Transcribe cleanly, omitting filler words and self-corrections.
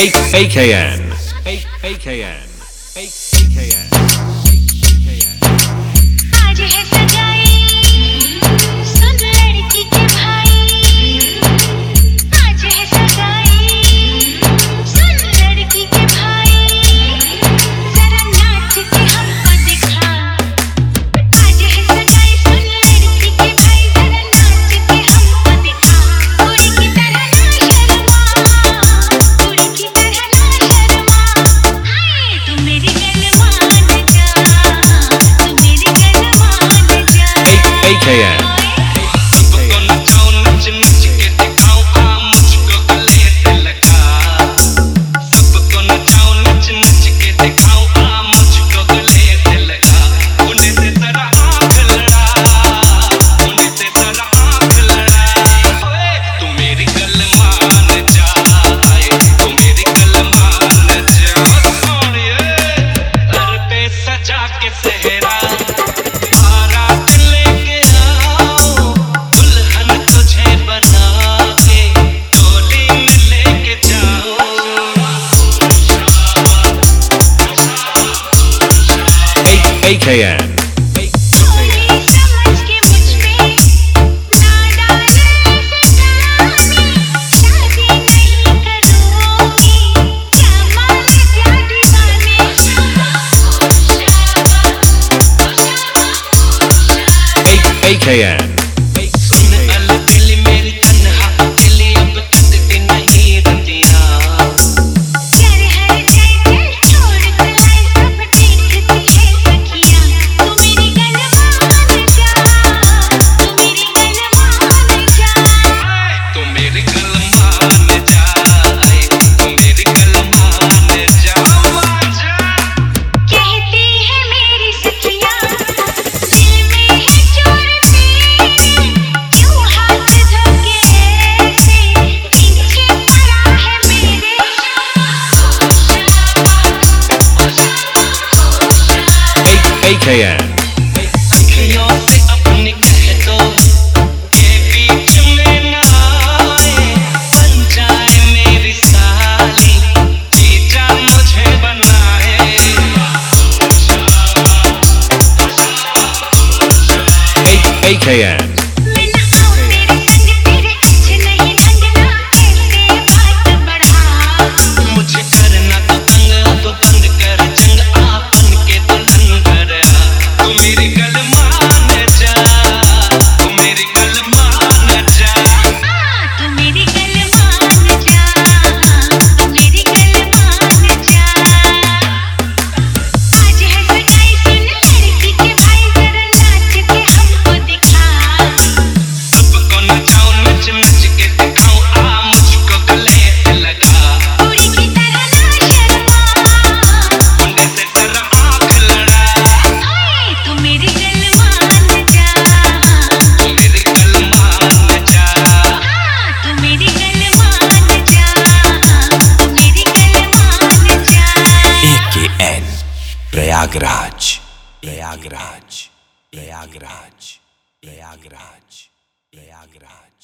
AKN. AKN. AKN. आज है सगाई सुन लड़की के भाई, आज है सगाई सुन लड़की के भाई, जरा नाच के हमको दिखा। आज है सगाई सुन लड़की के भाई, जरा नाच के हमको दिखा। कुड़ी की तरह ना शर्मा, कुड़ी की तरह ना शर्मा, हाय तू मेरी गल मान जा, तू मेरी गल मान जा। AKN. सबको नचाओ नच नच के दिखाओ आ मुझको गले से लगा। सबको नचाओ नच नच के दिखाओ आ मुझको गले से लगा। उन्हें से जरा आँख लड़ा, उन्हें से जरा आँख लड़ा। ओए तू मेरी गल मान जा, तू मेरी गल मान जा। सोनिए घर पे सजा के सेहरा बारात लेके आओ, दुल्हन तुझे बना के डोली में लेके जाओ। AKN. सोनी समझ के मुझ पे ना डाले ऐसे जाने, शादी नहीं करूँगी क्या मान जा दीवाने। AKN. सुन अल दिल मेरी तन्हा दिल अब कटती नहीं रतियाँ। कर हर जगह छोड़ कर सब देखती है सखियाँ। तू मेरी गल मान जा, तू मेरी गल मान जा। तू मेरी गल मान जा, तू मेरी गल मान जा। कहती है मेरी सखियाँ दिल में है चोर तेरे, क्यों हाथ धोके ऐसे पीछे पड़ा है मेरे। AKN. अखियों से अपनी कह दो के बीच में ना आए, बन जाए मेरी साली जीजा मुझे बनाए। AKN. मैं ना आऊँ तेरे संग, तेरे अच्छे नहीं ढंग ना ऐसे बात बढ़ा। मुझे करना तो तंग तो बंद कर जंग आपन के दुल्हन घर आ। तू मेरी गल मान जा, तू मेरी गल मान जा। तू मेरी गल मान जा, तू मेरी गल मान जा। आज है सगाई सुन लड़की के भाई, जरा नाच के हमको दिखा। सबको नचाओ नच नच के दिखाओ आ मुझको गले से लगा। कुड़ी की तरह ना शर्मा, उन्हें से जरा आँख लड़ा, हाय तू मेरी गल मान जा, तू मेरी गल मान जा। तू मेरी गल मान जा, तू मेरी गल मान जा। AKN प्रयागराज प्रयागराज प्रयागराज प्रयागराज प्रयागराज।